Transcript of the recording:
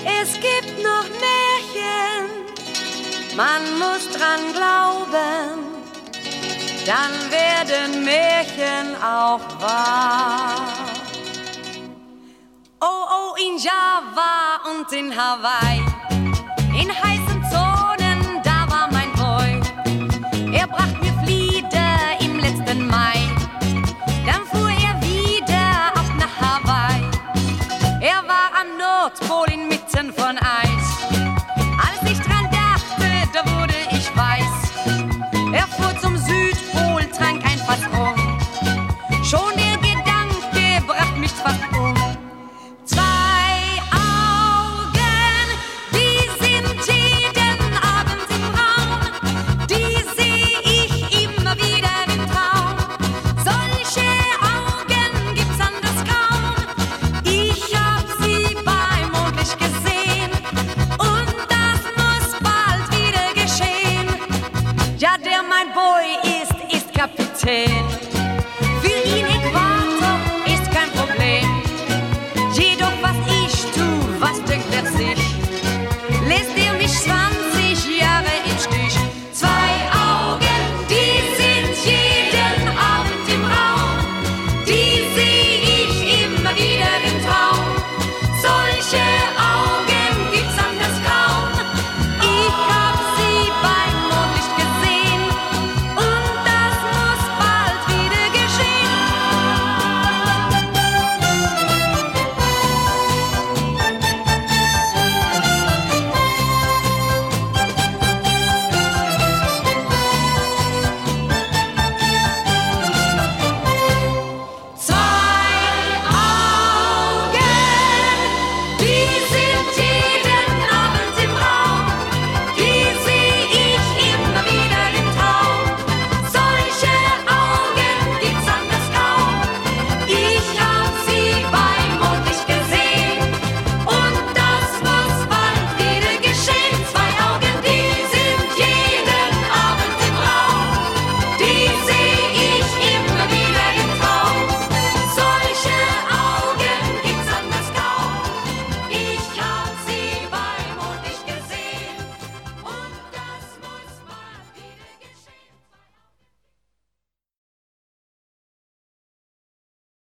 Es gibt noch Märchen, man muss dran glauben, dann werden Märchen auch wahr. Oh, oh, in Java und in Hawaii, in heißen Zonen, da war mein Boy. Er brachte mir Flieder im letzten Mai, dann fuhr er wieder ab nach Hawaii. Er war am Nordpol inmitten von Eis. Als ich dran dachte, da wurde ich weiß. Er fuhr zum Südpol, trank ein Fass rum. Schon der Gedanke brachte mich fast um. Zwei Augen, die sind jeden Abend im Raum. Die seh ich immer wieder im Traum. Solche Augen gibt's anders kaum. Ich hab sie beim Mondlicht gesehen und das muss bald wieder geschehen. Ja, der mein Boy ist Kapitän. Für ihn Äquator ist kein Problem. Jedoch was ich tu, was der